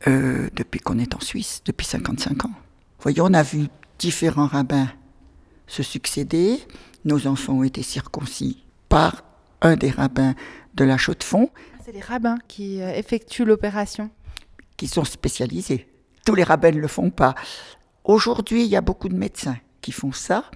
Depuis qu'on est en Suisse, depuis 55 ans. Vous voyez, on a vu différents rabbins se succéder. Nos enfants ont été circoncis par un des rabbins de la Chaux-de-Fonds. C'est les rabbins qui effectuent l'opération. Qui sont spécialisés. Tous les rabbins ne le font pas. Aujourd'hui, il y a beaucoup de médecins qui font ça,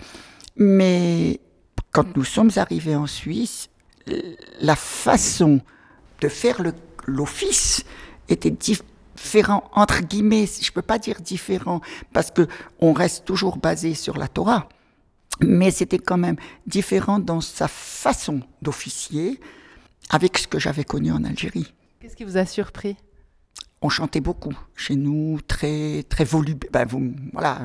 mais quand nous sommes arrivés en Suisse, la façon de faire l'office était différent, entre guillemets. Je ne peux pas dire différent, parce qu'on reste toujours basé sur la Torah, mais c'était quand même différent dans sa façon d'officier avec ce que j'avais connu en Algérie. Qu'est-ce qui vous a surpris ? On chantait beaucoup chez nous, très très voluble. Voilà,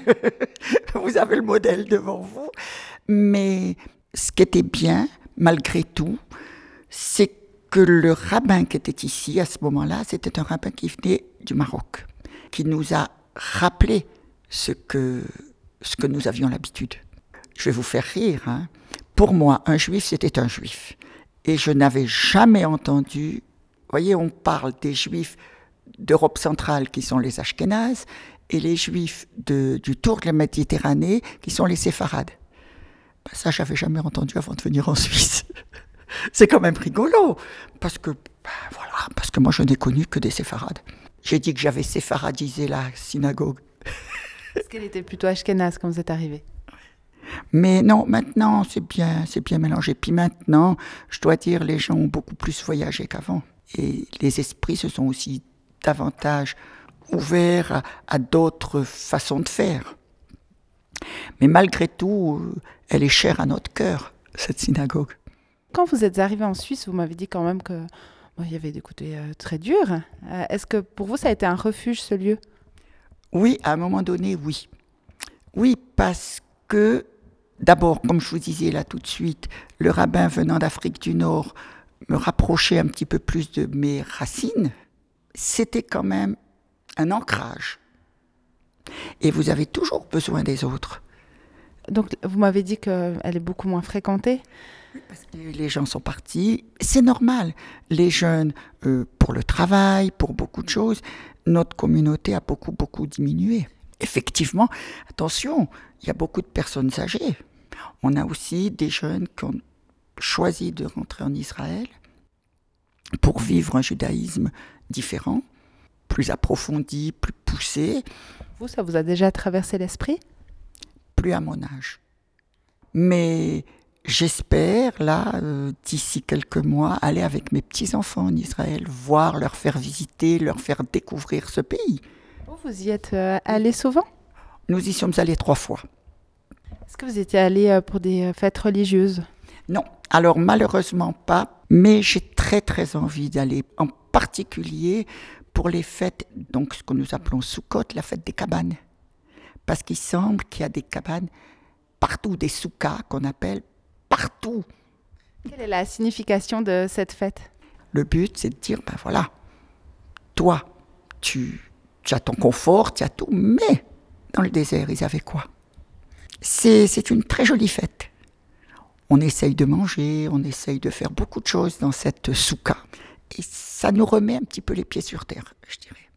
vous avez le modèle devant vous. Mais ce qui était bien, malgré tout, c'est que le rabbin qui était ici à ce moment-là, c'était un rabbin qui venait du Maroc, qui nous a rappelé ce que nous avions l'habitude. Je vais vous faire rire, hein. Pour moi, un juif, c'était un juif. Et je n'avais jamais entendu... Vous voyez, on parle des juifs d'Europe centrale qui sont les Ashkénazes et les juifs du tour de la Méditerranée qui sont les séfarades. Ça, j'avais jamais entendu avant de venir en Suisse. C'est quand même rigolo parce que moi je n'ai connu que des séfarades. J'ai dit que j'avais séfaradisé la synagogue. Est-ce qu'elle était plutôt ashkénaze quand vous êtes arrivé ? Mais non, maintenant c'est bien mélangé. Puis maintenant, je dois dire, les gens ont beaucoup plus voyagé qu'avant. Et les esprits se sont aussi davantage ouverts à d'autres façons de faire. Mais malgré tout, elle est chère à notre cœur, cette synagogue. Quand vous êtes arrivé en Suisse, vous m'avez dit quand même qu'il y avait des côtés très durs. Est-ce que pour vous, ça a été un refuge, ce lieu ? Oui, à un moment donné, oui. Oui, parce que, d'abord, comme je vous disais là tout de suite, le rabbin venant d'Afrique du Nord me rapprochait un petit peu plus de mes racines. C'était quand même un ancrage. Et vous avez toujours besoin des autres. Donc, vous m'avez dit qu'elle est beaucoup moins fréquentée. Oui, parce que les gens sont partis. C'est normal. Les jeunes, pour le travail, pour beaucoup de choses, notre communauté a beaucoup, beaucoup diminué. Effectivement, attention, il y a beaucoup de personnes âgées. On a aussi des jeunes qui ont choisi de rentrer en Israël pour vivre un judaïsme différent, plus approfondi, plus poussé. Vous, ça vous a déjà traversé l'esprit ? Plus à mon âge. Mais j'espère, là, d'ici quelques mois, aller avec mes petits-enfants en Israël, voir, leur faire visiter, leur faire découvrir ce pays. Vous y êtes allé souvent ? Nous y sommes allés 3 fois. Est-ce que vous étiez allé pour des fêtes religieuses ? Non, alors malheureusement pas, mais j'ai très très envie d'aller, en particulier pour les fêtes, donc ce que nous appelons Sukkot, la fête des cabanes. Parce qu'il semble qu'il y a des cabanes partout, des soukas qu'on appelle partout. Quelle est la signification de cette fête ? Le but, c'est de dire, toi, tu as ton confort, tu as tout, mais dans le désert, ils avaient quoi ? C'est une très jolie fête. On essaye de manger, on essaye de faire beaucoup de choses dans cette souka. Et ça nous remet un petit peu les pieds sur terre, je dirais.